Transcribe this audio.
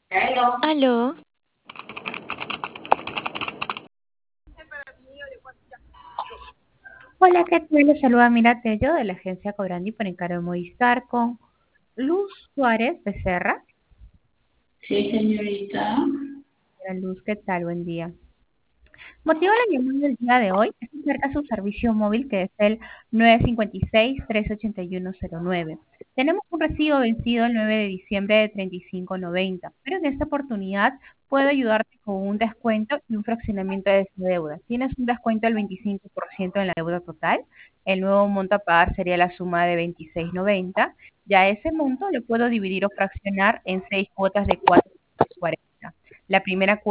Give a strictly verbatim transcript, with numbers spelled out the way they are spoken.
Aló, Hola, ¿qué tal? Les saluda Mira Tello de la agencia Cobrandi por encargo de Movistar con Luz Suárez Becerra. Sí, señorita. Hola, Luz, ¿qué tal? Buen día. Motivo de la llamada del día de hoy es acerca de su servicio móvil que es el nueve cinco seis, tres ocho uno cero nueve. Tenemos un recibo vencido el nueve de diciembre de treinta y cinco noventa, pero en esta oportunidad puedo ayudarte con un descuento y un fraccionamiento de esa deuda. Tienes un descuento del veinticinco por ciento en la deuda total. El nuevo monto a pagar sería la suma de veintiséis noventa. Ya ese monto lo puedo dividir o fraccionar en seis cuotas de cuatro cuarenta. La primera cuota